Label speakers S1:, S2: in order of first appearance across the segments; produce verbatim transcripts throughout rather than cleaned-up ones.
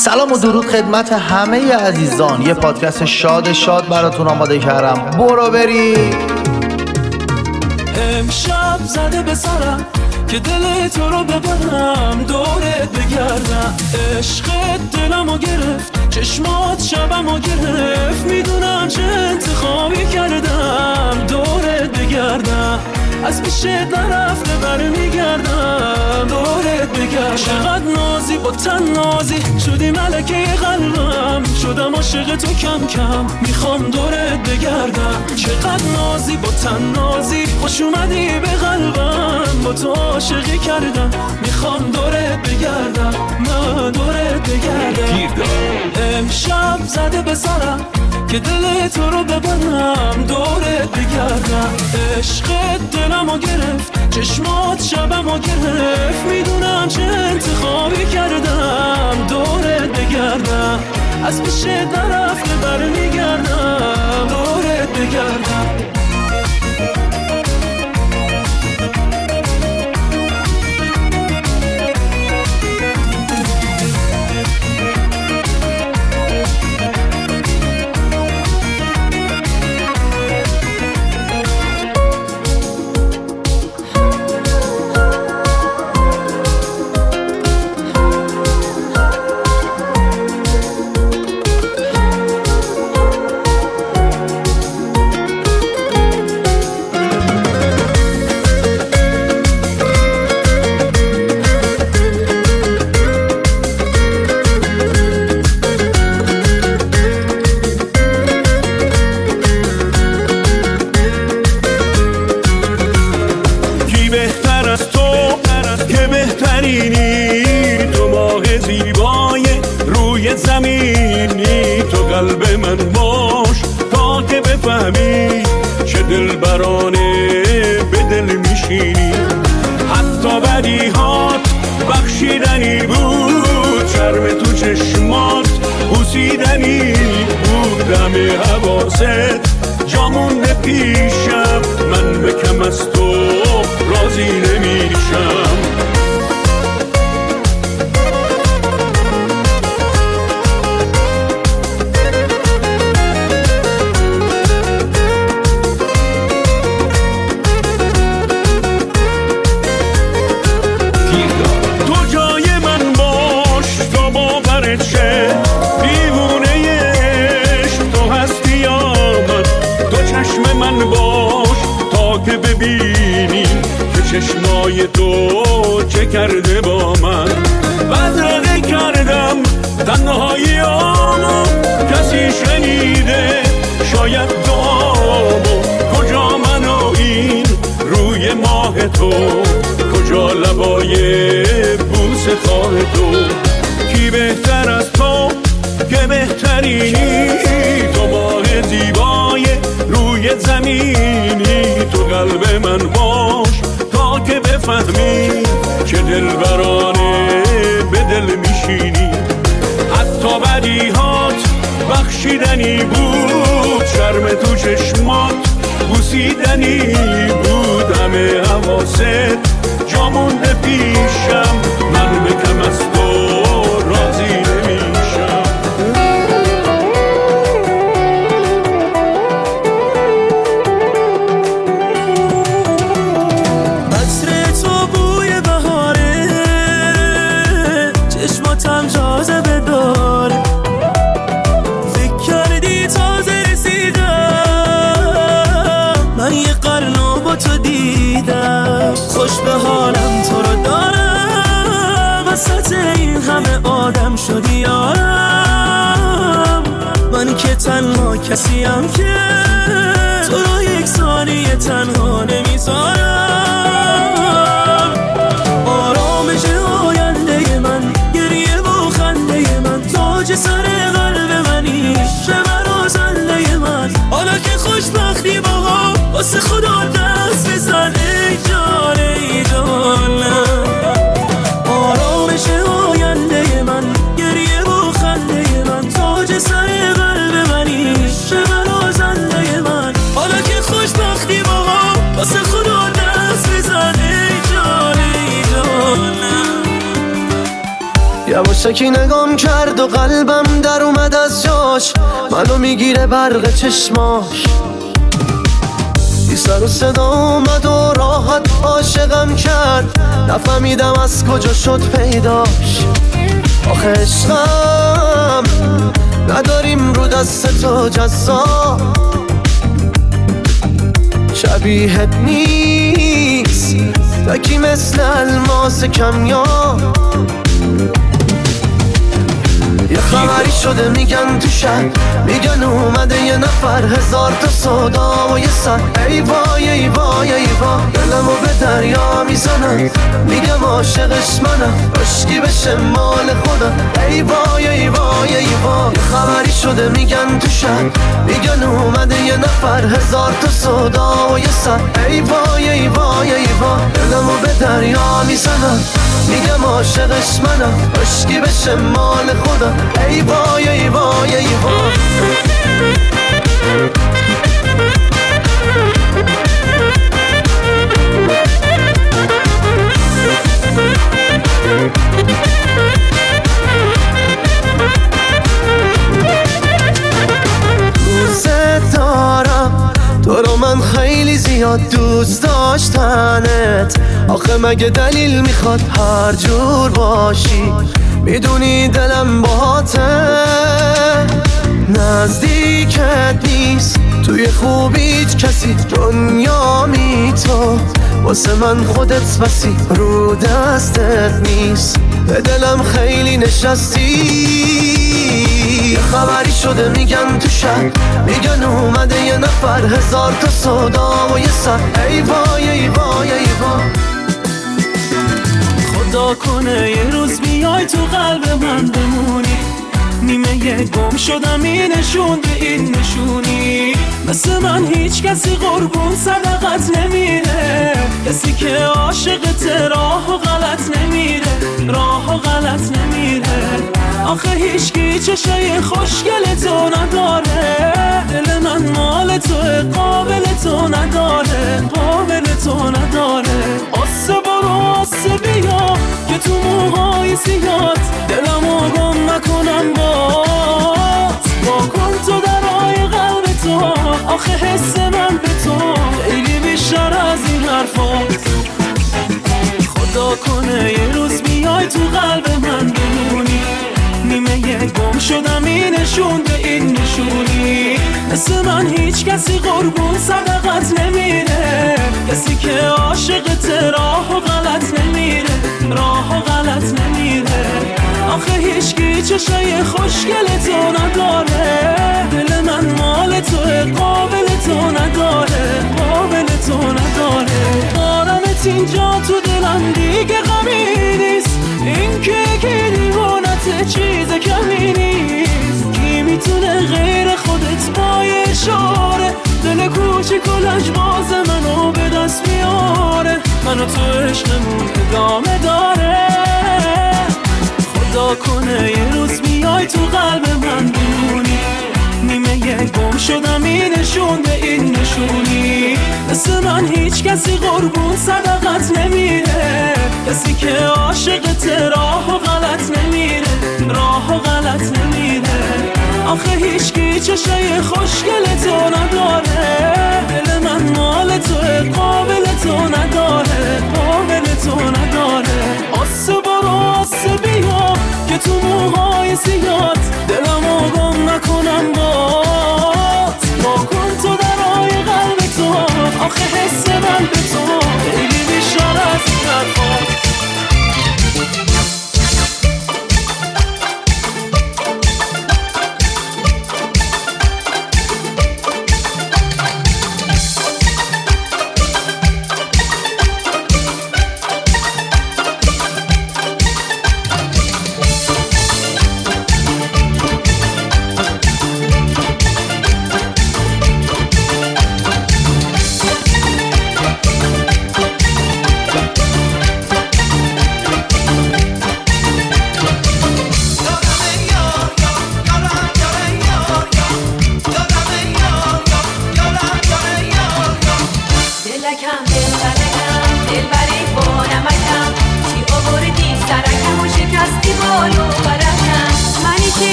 S1: سلام و درود خدمت همه عزیزان. یه پادکست شاد شاد براتون آماده کردم، برو بریم.
S2: امشب زده به سرم که دل تو رو ببرم، دورت بگردم. عشقت دلمو گرفت، چشمات شبمو گرفت. میدونم چه انتخابی کردم، دورت بگردم. از پیشت نرفته برمیگردم، دورت بگردم. چقدر نازی با تن نازی شدی ملکه قلبم، شدم عاشق تو کم کم، میخوام دورت بگردم. چقدر نازی با تن نازی خوش اومدی به قلبم، با تو عاشقی کردم، میخوام دورت بگردم، من دورت بگردم. امشب زده به سرم که دل تو رو ببرم، دورت بگردم. عشقت دلمو گرفت، چشمات شبمو گرفت. میدونم چه انتخابی کردم، دورت بگردم. از پیشت نرفته برمیگردم، دورت بگردم. تو ماه زیبای روی زمینی، تو قلب من باش تا که بفهمی چه دلبرانه به دل میشینی. حتی بدیهات بخشیدنی بود، شرم تو چشمات بوسیدنی بود. همه حواست جامونده پیشم، من به کم از تو راضی نمیشم. چشمای تو چه کرده با من، بدرقه کردم تنهاییامو، کسی شنیده شاید دعامو. کجا من و این روی ماه تو، کجا لبای بوس خواه تو. کی بهتر از تو که بهترینی، تو ماه زیبای روی زمینی، تو قلب من باش تا که بفهمی که دلبرانه به دل میشینی. حتی بدیهات بخشیدنی بود، شرم تو چشمات بوسیدنی بود. همه حواست جامونده پیشم، من به کم از تو راضی نمیشم. خوش به حالم تو رو دارم، وسط این همه آدم شدی یارم. من که تنها کسیم که تو رو یک ثانیه تنها نمیذارم. آرامش آینده من، گریه و خنده من، تاج سر قلب منی، شمرازنده من. حالا که خوشبختی با هم واسه خدا دست بزن، ای جان ای جانم. آرامش آینده من، گریه و خنده من، تاج سر قلب منی، شمرازنده من. حالا که خوشبختی با هم واسه خدا دست بزن، ای جان ای جانم.
S3: یواشکی نگام کرد و قلبم در اومد از جاش، منو میگیره برق چشماش. بی سر و صدا اومد و راحت عاشقم کرد، نفهمیدم از کجا شد پیداش. آخه عشقم نداریم رو دست تو جزا، شبیهت نیست تکی مثل الماس کمیاب. یه خبری شده میگن تو شهر، میگن اومده یه نفر، هزار تا صدا و یه سر. ای وای ای وای ای وای، دلمو به دریا میزنم، میگم عاشقش منم، عشقی بشه مال خودم. ای وای ای وای ای وای، یه خبری شده میگن تو شهر، میگن اومده یه نفر، هزار تا صدا و یه سر. ای وای ای وای ای وای، دلمو به دریا میزنم، میگم عاشقش منم، عشقی بشه مال خودم. ای وای ای وای ای وای. دوست دارم تو رو، من خیلی زیاد دوست داشتنت. آخه مگه دلیل میخواد هر جور باشی؟ میدونی دلم باهاته، نزدیکت نیست توی خوبیت کسی، دنیا می تو واسه من خودت بسی، رو دستت نیست به دلم خیلی نشستی. یه خبری شده میگن تو شهر، میگن اومده یه نفر، هزار تا صدا و یه سر. ای وای ای وای ای وای.
S2: خدا کنه یه روز بیای تو قلب من بمونی، نیمه یه گم شدم این نشون به این نشونی. مثل من هیچ کسی قربون صدقت نمیره، کسی که عاشقت راه و غلط نمیره، راه و غلط نمیره. آخه هیچکی چشای خوشگل تو نداره، دل من مال تو قابل تو نداره، قابل تو نداره. آسه برو آسه بیا که تو موهای سیاد، دلمو گم نکنم باز. با کن تو درای قلب تو، آخه حس من به تو خیلی بیشتر از این حرفات. خدا کنه یه روز بیای تو قلب من بمونی، نیمه یه گم شدم این نشون به این نشونی. مثل من هیچ کسی قربون صدقت نمیره، کسی که عاشقت راه و غلط نمیره، راه و غلط نمیره. آخه هیچکی چشای خوشگل تو نداره، دل من مال تو قابل تو نداره، قابل تو نداره. دارمت اینجا تو دلم دیگه غمی نیست، این که یکی دیوانت چیز کمی نیست. کی میتونه غیر خودت با اشاره، دل کوچیک و لجباز منو به دست میاره، منو تو عشقمون ادامه داره. خدا کنه یه روز بیای تو قلب من بمونی، نیمه یه گم شدم این نشون به این نشونی. مثل من هیچ کسی قربون صدقت نمیره، کسی که عاشقت راه و غلط نمیره، راه و غلط نمیره. آخه هیچکی چشای خوشگل تو نداره، دل من مال تو قابل تو نداره، قابل تو نداره. آسه برو آسه بیا که تو موهای سیاد، دلمو گم نکنم باز. با کن تو درای قلب تو، آخه حس من به تو خیلی بیشتر از این حرفات.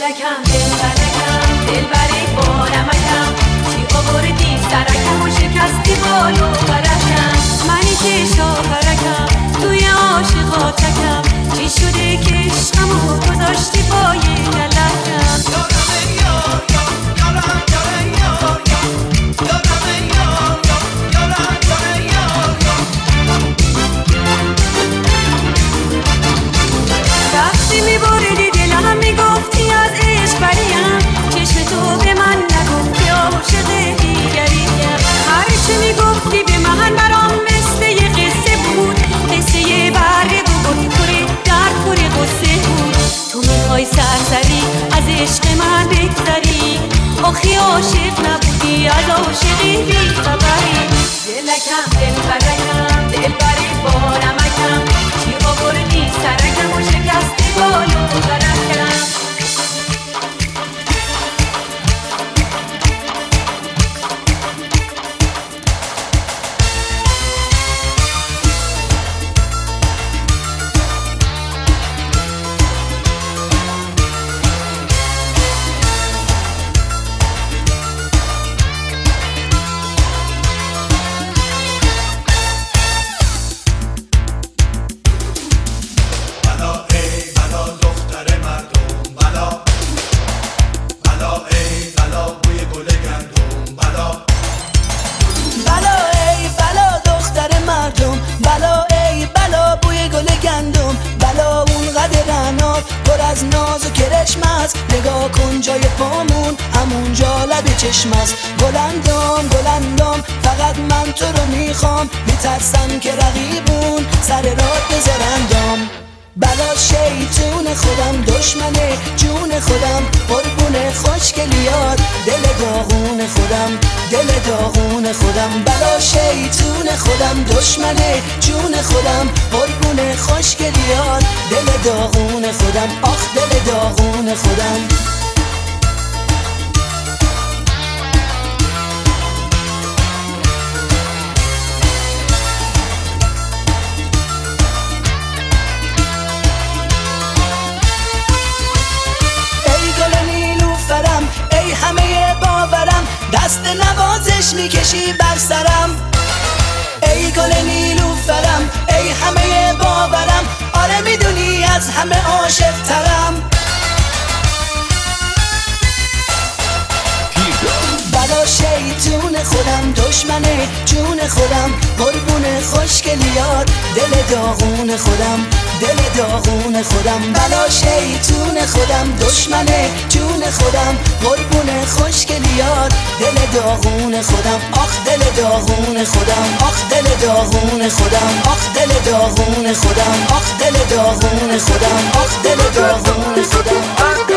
S4: دلکم دل بلکم دل بری بارمکم چی آوردی سرکم و شکستی بالو برکم منی که شاپرکم توی عاشقاتکم چی شده که عشقمو گذاشتی پای گلکم وقتی میبردی دلم میگفتی از عشق بریم چشم تو به من نگفتی عاشق دیگریم هرچی میگفتی به من برام مثل یه قصه بود قصه یه بره بود پره در پره قصه بود تو میخوای سرسری از عشق من بگذری آخی عاشق نبودی از عاشقی بی خبری دلکم دل برکم دل بری بارمکم چی آوردی سرکم و شکستی بالو برکم
S5: نگاه کن جای پامون همونجا لب چشم است گلندام گلندام فقط من تو رو میخوام میترسم که رقیبون سر راه بذارندام بلا شیطون خودم دشمنه جون خودم قربون خوشگلیات دل داغون خودم دل داغون خودم بلا شیطون خودم دشمنه جون خودم قربون خوشگلیات دل داغون خودم آخ دل داغون خودم ای همه باورم دست نوازش میکشی بر سرم ای گل نیلوفرم ای همه باورم آره میدونی از همه عاشق ترم بلا شیطون خودم دشمنه جون خودم قربون خوشگلیات دل داغون خودم دل داغون خودم بلا شیطون خودم دشمنه جون خودم قربون خوشگلیات دل داغون خودم آخ دل داغون خودم آخ دل داغون خودم آخ دل داغون خودم آخ دل داغون خودم آخ دل داغون خودم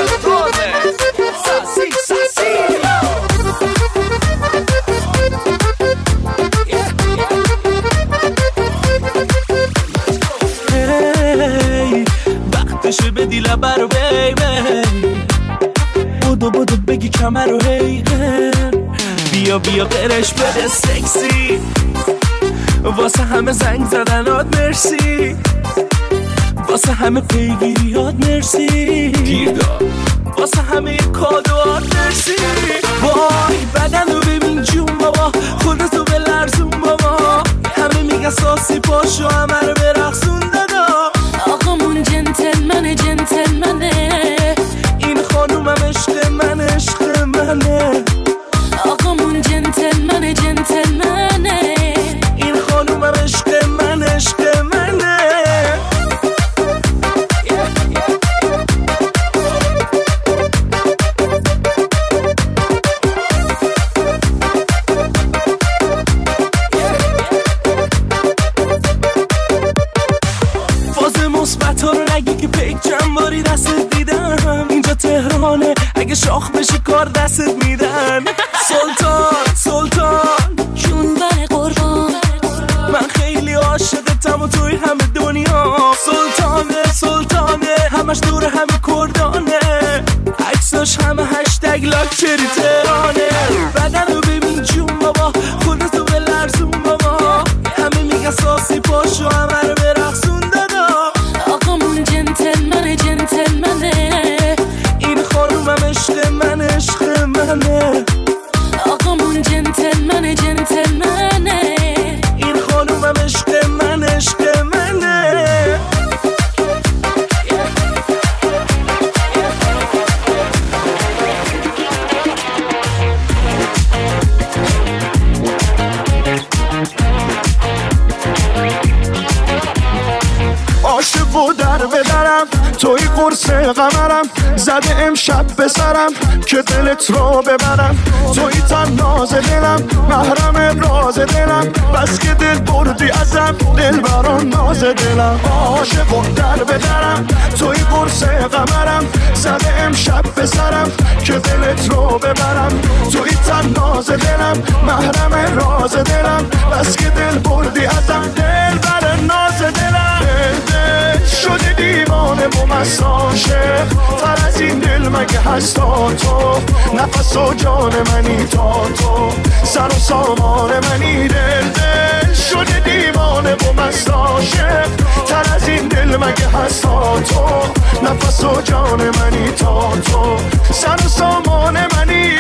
S2: وقتشه بدی لبه رو بیبی بودو بودو بگی کمر رو هیغن بیا بیا قرش بده سکسی واسه همه زنگ زدنات مرسی واسه همه پیگیریات مرسی گیردار واسه همه کادوات مرسی وای بدن رو ببین جون بابا خودتو به لرزون بابا همه میگن ساسی پاشو همه رو برقصون دادا
S4: آقامون جنتلمنه جنتلمنه
S2: این خانومم عشق من عشق منه
S4: آقامون جنتلمنه جنتلمنه
S2: این خانومم عشق من عشق منه مثبت ها رو نگی که پیک چند باری دستت دیدم اینجا تهرانه اگه شاخ بشه کار دستت میدن سلطان سلطان
S4: جون بر قربان
S2: من خیلی عاشقتم و توی همه دنیا سلطانه سلطانه همش دور همه کردانه عکساش همه هشتگ لاکچری تهرانه بدن رو ببین جون بابا خودتو به لرزون بابا همه میگن ساسی پاشو همه رو برقصون دادا
S4: آقامون جنتلمنه جنتلمنه
S2: این خانوم
S6: قرص قمرم زده امشب به سرم که دلت رو ببرم. توی تن ناز دلم محرم راز دلم، بس که دل بردی ازم دل برام ناز دلم. عاشق و در بدرم توی قرص قمرم زده امشب به سرم که دلت رو ببرم. توی تن ناز دلم محرم راز دلم، بس که دل بردی ازم دل بر ناز دلم. دل دل شده دیوانه و مست عاشق، تر از این دل مگه هست تا تو؟ نفس و جان منی تا تو، سر و سامان منی. دل دل شده دیوانه و مست عاشق، تر از این دل مگه هست تا تو؟ نفس و جان منی تا تو، سر و سامان منی.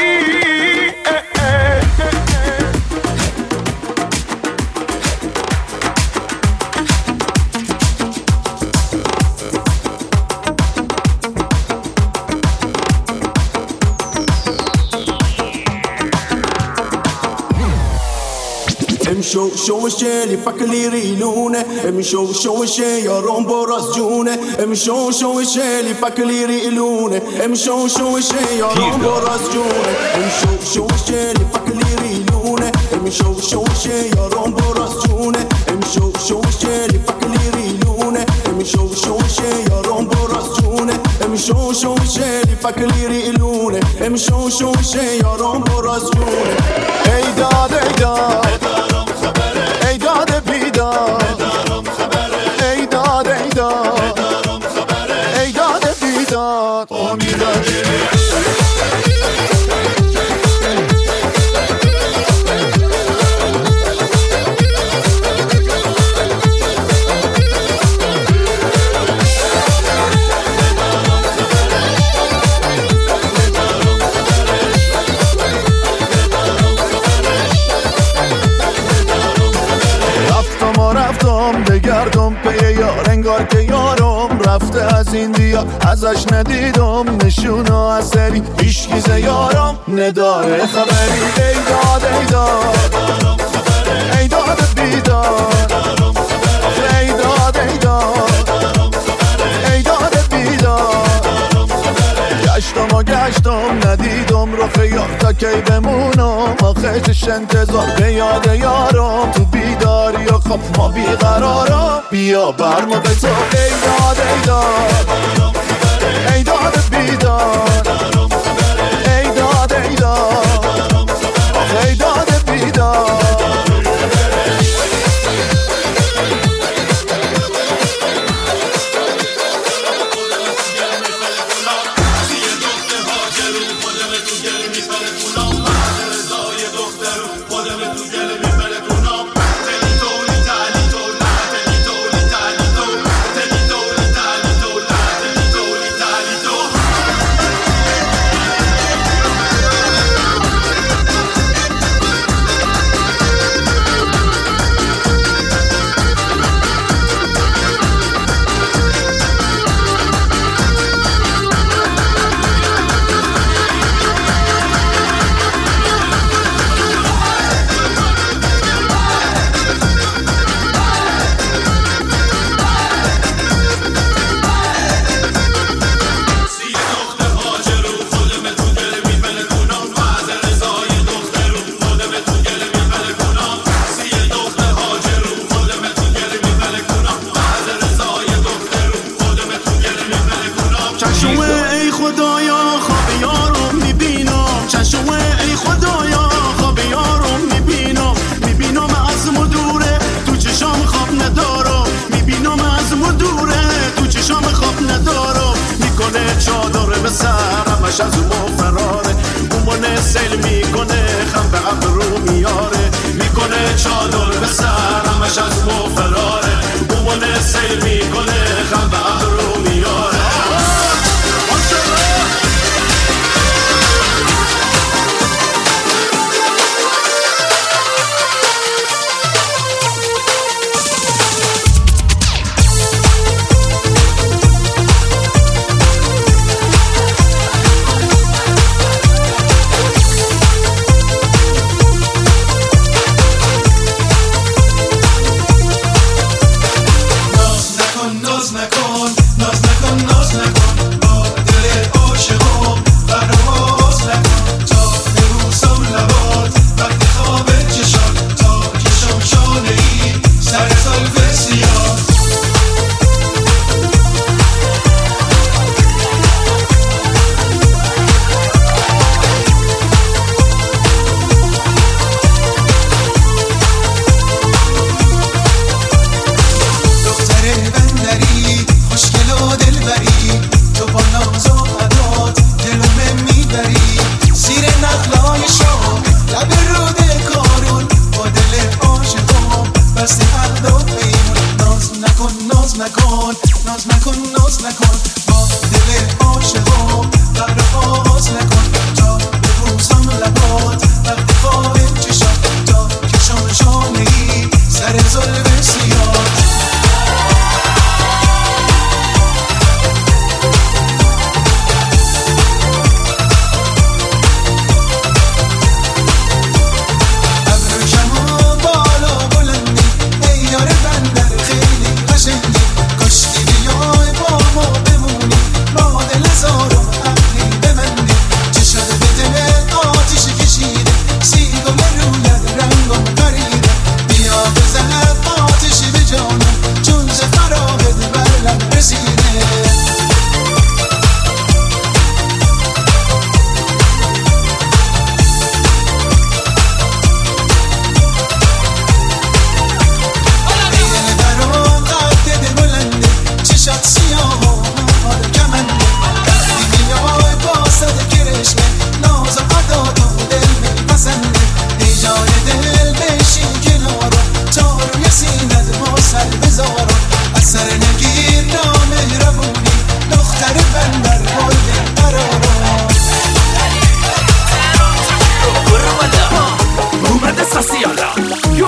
S7: امشو شوشه لیپاکلی ریلونه، امشو شوشه یارم براز جونه. امشو شوشه لیپاکلی ریلونه، امشو شوشه یارم براز جونه. امشو شوشه لیپاکلی ریلونه، امشو شوشه یارم براز جونه. امشو شوشه لیپاکلی ریلونه، امشو شوشه یارم براز جونه. امشو شوشه لیپاکلی ریلونه، امشو شوشه یارم براز جونه.
S6: ای داد ای داد ای داد بیداد، ای داد ای داد ای داد بیداد. بگردم پی یار انگار که یارم رفته از این دیار، ازش ندیدم نشونه اثری، هیچگیزه یارم نداره خبری. ای داد ای داد ای داد بیداد، ای داد ای داد ای داد بیداد. گشتم و گشتم ندیدم رو خیار تا کی بمونم، آخه چش انتظار به یاد یارم تو بیداری و خب ما بیقرارم. بیا برمو به تو ای داد ای داد ای داد بیداد، ای داد ای داد ای داد بیداد. از اون فراره، اون سیل میکنه خم به ابرو میاره. میکنه چادر به سر همش از اون فراره، اون سیل میکنه خم به ابرو میاره.
S8: ناز نکن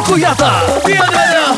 S1: Cuyata. بیا بیا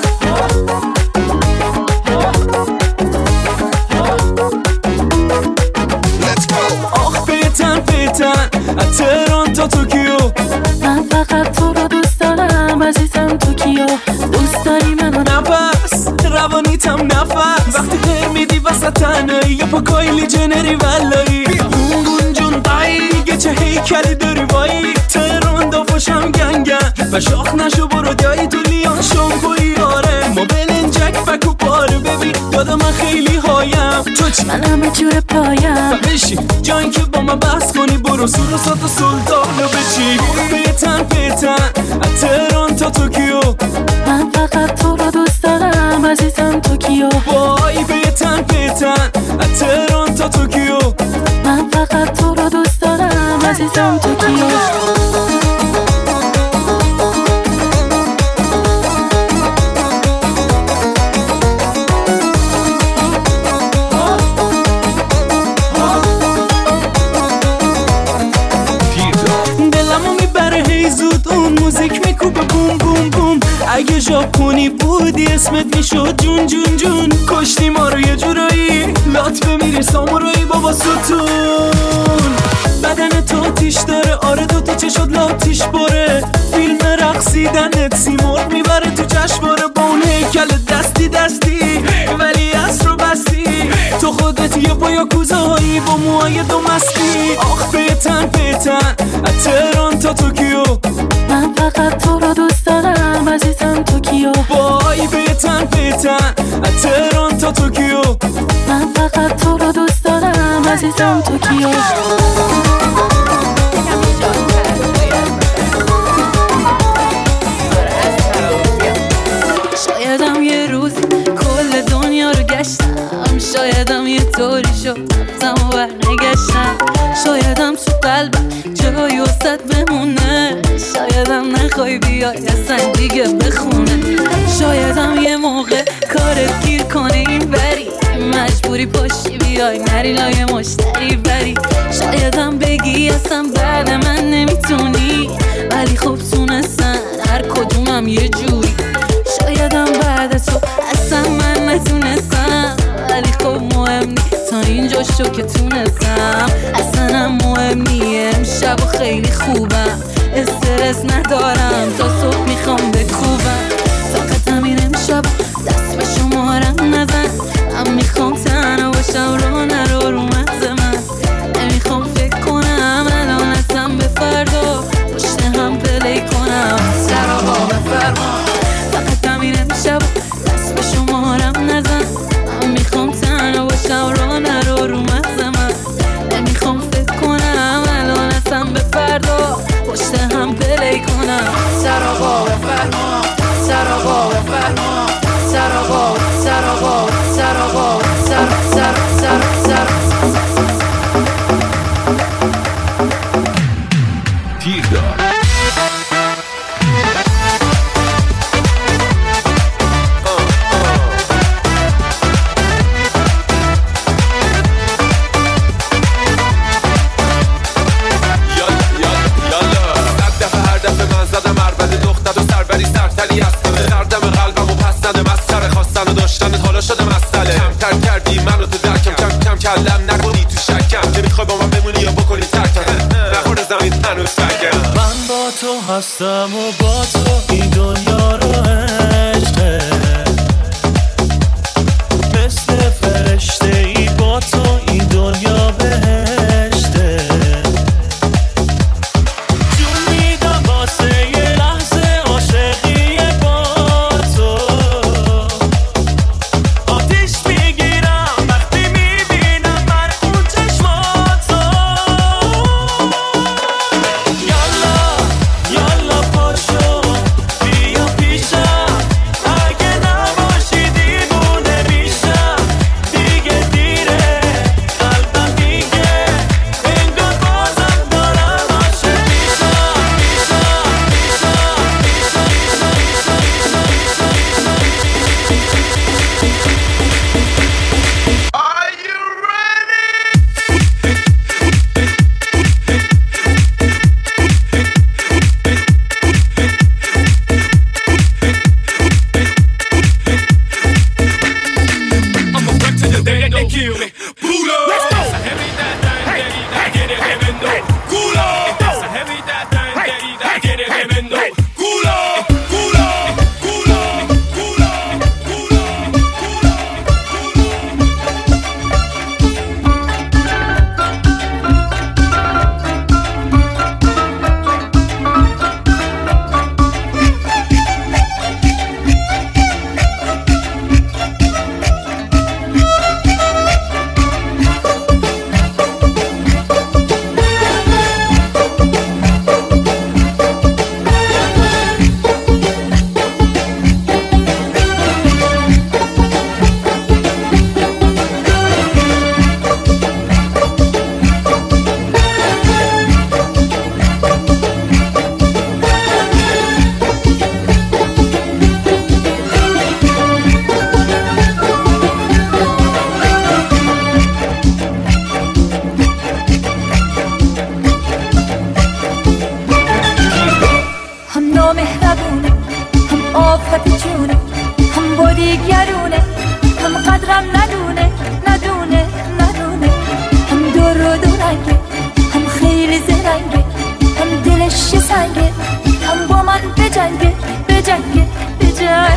S2: آخ پیتن پیتن از تهران تا توکیو
S8: من فقط تو رو دوست دارم عزیزم توکیو دوست داری منو
S2: نفس روانیتم نفس وقتی پر میدی وسط تنهایی یا پا کایلی جنری ولایی گونگون جون قایگه چه هیکلی داری وایی تهران دافاشم گنگن و شاخ نشو برو دایی تو لیان شنکوی آره ما بلنجک فکو پاره ببین یاد من خیلی هایم تو چی؟
S8: من همه جور پایم
S2: بشی جایی که با من بحث کنی برو سور و سات و سلطانو بچی پیتن پیتن از تهران تا توکیو
S8: من فقط تو رو دوست دارم عزیزم توکیو
S2: وای پیتن پیتن از تهران تا توکیو
S8: من فقط تو رو دوست دارم عزیزم توکیو
S2: موزیک میکوبه بوم بوم بوم اگه ژاپنی بودی اسمت میشد جون جون جون کشتی ما رو یه جورایی لات بمیری سامورایی بابا ستون بدن تو تیش داره آره دوتا چشات لاتیش باره فیلم رقصیدنت سیمرغ میبره تو جشنواره با اون هیکل دستی دستی ولی اصر رو بستی تو خودت یه با یاکوزایی با موهای دو مستی آخ پیتن پیتن از تهران تا توکیو
S8: من فقط تو رو دوست دارم عزیزم توکیو
S2: وای پیتن پیتن از تهران تا توکیو
S8: من فقط تو رو دوست دارم عزیزم توکیو شایدم یه روزی کل دنیا رو گشتم شایدم یه طوری شد رفتم و برنگشتم شایدم تو قلبم جایی وسط بمونه شایدم نخوای بیای اصلا دیگه بخونه شایدم یه موقع کارت گیر کنه این بری مجبوری پاشی بیای نری لای مشتری بری شایدم بگی اصلا بعد من نمیتونی ولی خب تونستن هر کدومم یه جوری شایدم بعد تو اصلا من نتونستم ولی خب مهم نیست تا اینجا شو که تونستم اصلا هم مهم نیه امشب و خیلی خوبم استرس ندارم تا صبح میخوام بکوبم فقط همین امشب دست به شمارم نزن من میخوام تنها باشم رو نرو رو مغز من نمیخوام فکر کنم الان اصلا به فردا پشت هم پلی کنم سراغا بفرما فقط همین امشب دست به شمارم نزن من میخوام تنها باشم رو نرو رو مغز من نمیخوام فکر کنم الان اصلا به فردا پشت هم پلی کنم سراغا بفرما سراغا بفرما سراغا سراغا سراغا سر سر سر سر
S9: تیردار کلم نکنی تو شکم که میخوای با من بمونی یا بکنی ترکم نخور زمین هنوز سرگم
S2: من با تو هستم و با تو این دنیا رو عشقه مثل فرشته ای با تو این دنیا بهشته جون میدم واسه یه لحظه عاشقی با تو آتیش میگیرم وقتی میبینم من اون چشماتو یالا یالا پاشو بیا پیشم
S10: هم با من بجنگه بجنگه بجنگه.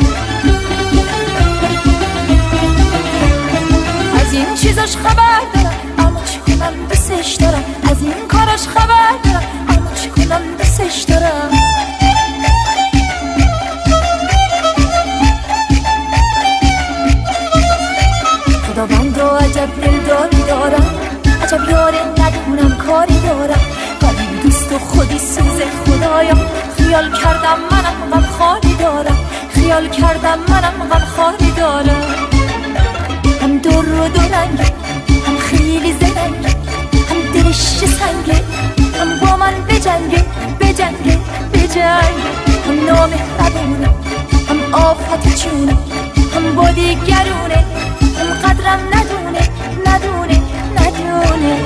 S10: از این چیزاش خبر دارم اما چی کنم دوستش دارم، از این کاراش خبر دارم اما چی کنم دوستش دارم. خداوند رو عجب دلداری دارم، عجب یاره ندونم کاری دارم، ولی دوست و خودی سوزه خدایا. خیال کردم منم غم خالی دارم، خیال کردم منم غم خالی دارم. هم دور و دورنگه، هم خیلی زرنگه، هم دلش سنگه، هم با من بجنگه بجنگه بجنگه. هم نامه ندونه، هم آفت چونه، هم با دیگرونه، هم قدرم ندونه ندونه ندونه.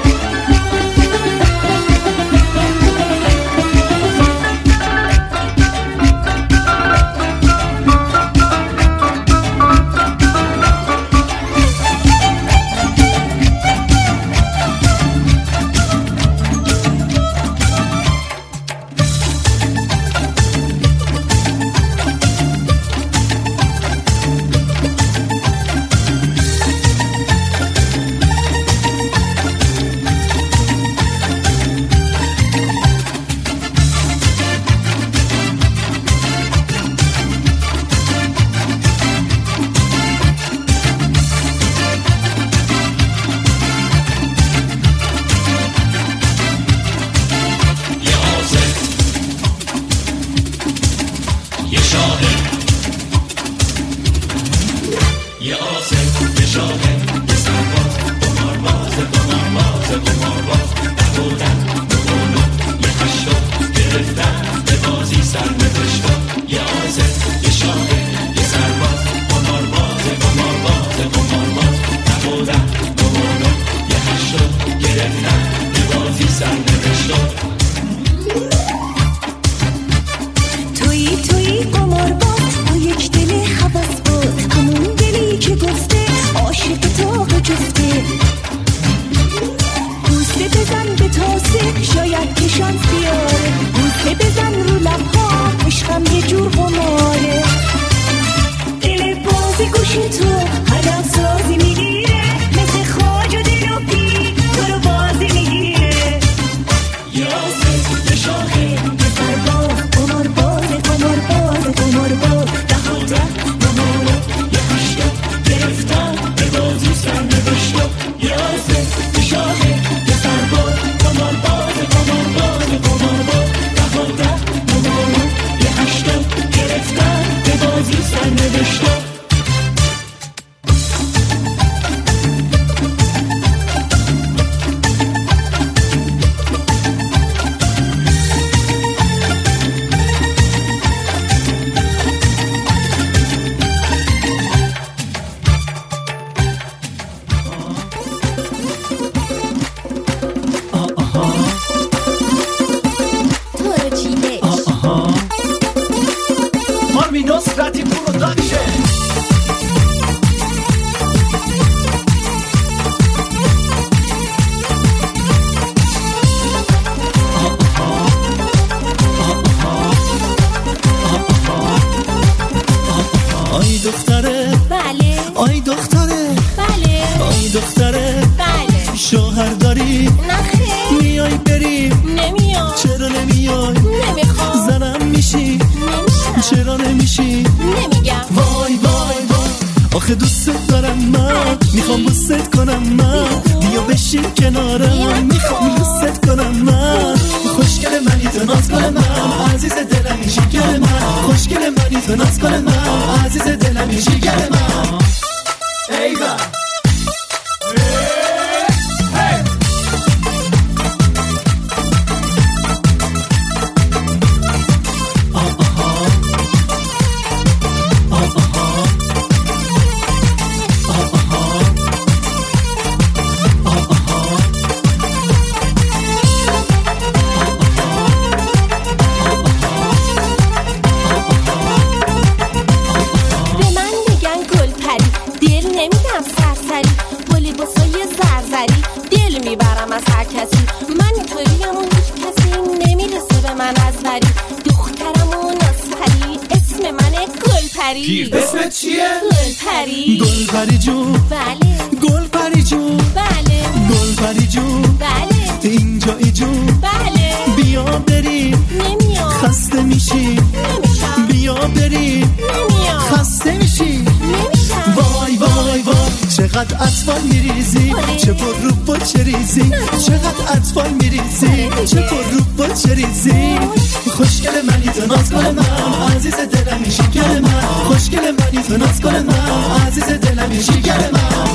S10: پری.
S3: اسمت چیه؟
S10: گل پری.
S3: گل پری جون.
S10: بله.
S3: گل پری جون.
S10: بله.
S3: گل پری جون.
S10: بله.
S3: اینجایی جون.
S10: بله.
S3: بیا بریم.
S10: نمیام.
S3: خسته میشی.
S10: نمیشم.
S3: بیا بریم.
S10: نمیام.
S3: خسته میشی.
S10: نمیشم.
S3: وای وای وای چقدر اطفال میریزی، چه پر رو با چه ریزی، چقدر اطفال میریزی، چه پر رو با چه ریزی. خوشگل منی تو ناز کن من، عزیز دلمی شکر من. خوشگل منی تو ناز کن من، عزیز دلمی شکر من.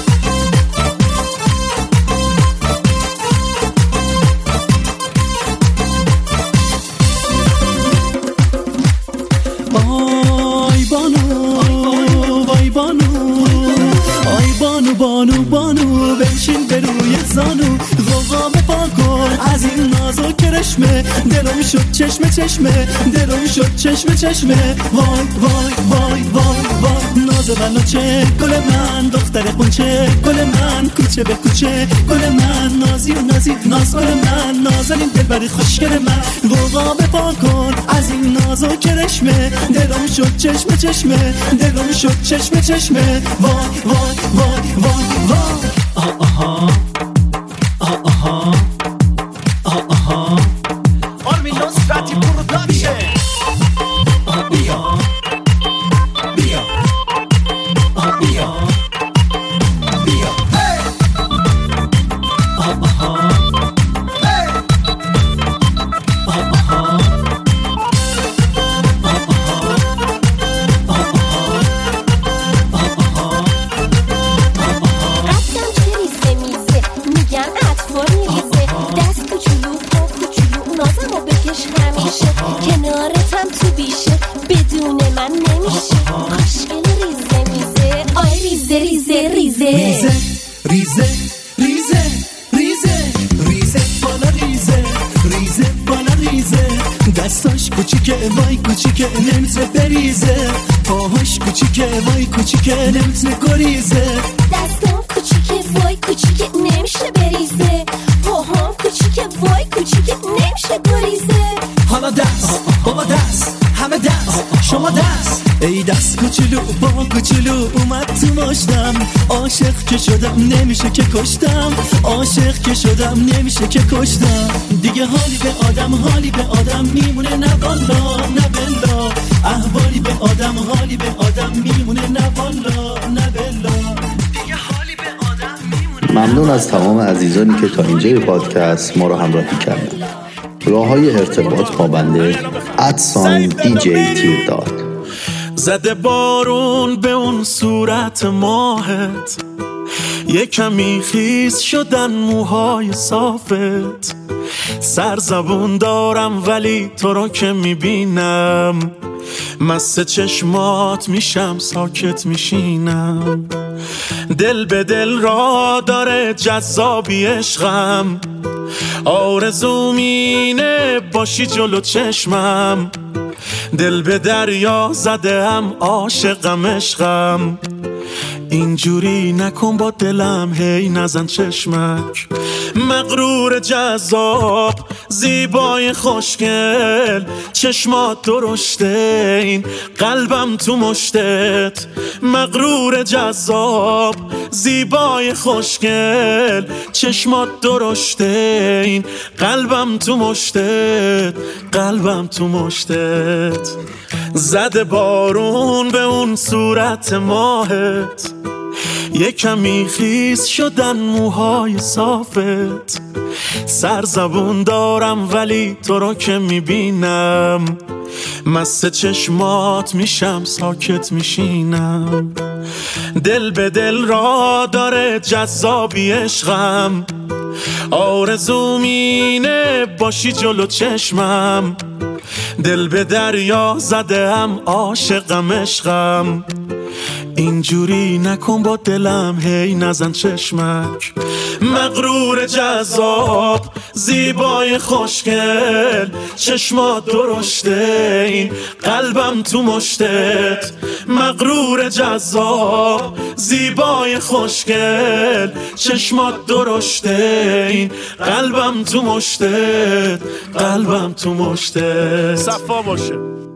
S3: آی بانو وای بانو، آی بانو بانو بانو، بنشین به روی زانو، غوغا پا کن از این ناز و کرشمه. دلم شد چشمه چشمه، دلم شد چشمه چشمه. وای وای وای وای وای ناز منو چه گل من، دختر قنچه گل من، کوچه به کوچه گل من، نازی و نازی ناز گل من، نازنین دلبری خوشگل من. غوغا پا کن از این ناز و کرشمه. دلم شد چشمه چشمه، دلم شد چشمه چشمه. وای وای وای وای وای آه آها آه آها آه آها آرمین نصرتی پروداکشن. آه بیا بیا آه بیا بیا آه آها آه آها
S10: کنارتم تو بیشه، بدون من نمیشه. خوشگل ریزه میزه، آی ریزه ریزه ریزه
S3: ریزه ریزه ریزه ریزه ریزه بالا ریزه ریزه بالا ریزه. دستاش کوچیکه وای کوچیکه نمیتونه بریزه، پاهاش کوچیکه وای کوچیکه نمیتونه گریزه.
S10: دستام کوچیکه وای کوچیکه نمیشه بریزه، پاهام کوچیکه وای کوچیکه نمیشه گریزه.
S3: حالا دست بابا دست همه دست شما دست. ای دست کوچولو با کوچولو اومد تو ماشتم، عاشق که شدم نمیشه که کشتم، عاشق که شدم نمیشه که کشتم. دیگه حالی به آدم حالی به آدم میمونه، نه والا نه بلا. احوالی به آدم حالی به آدم میمونه، نه والا نه بلا. دیگه حالی به آدم میمونه.
S1: ممنون از تمام عزیزانی که تا اینجای پادکست ما رو همراهی کردن. راه های ارتباط با بنده ادسان دی جی تیرداد.
S2: زده بارون به اون صورت ماهت، یه کمی خیس شدن موهای صافت. سرزبون دارم ولی تو رو که میبینم، مست چشمات میشم ساکت میشینم. دل به دل را داره جذابی عشقم، آرزوم اینه باشی جلو چشمم. دل به دریا زدم عاشقم عشقم، اینجوری نکن با دلم هی نزن چشمک. مغرور جذاب زیبای خوشگل، چشمات درشته این قلبم تو مشتت. مغرور جذاب زیبای خوشگل، چشمات درشته این قلبم تو مشتت، قلبم تو مشتت. زده بارون به اون صورت ماهت، یه کمی خیس شدن موهای صافت. سرزبون دارم ولی تو رو که میبینم، مست چشمات میشم ساکت میشینم. دل به دل را داره جذابی عشقم، آرزوم اینه باشی جلو چشمم. دل به دریا زدم عاشقم عشقم، اینجوری نکن با دلم هی نزن چشمک. مغرور جذاب زیبای خوشگل، چشمات درشته این قلبم تو مشتت. مغرور جذاب زیبای خوشگل، چشمات درشته این قلبم تو مشتت، قلبم تو مشتت.
S6: صفا باشه.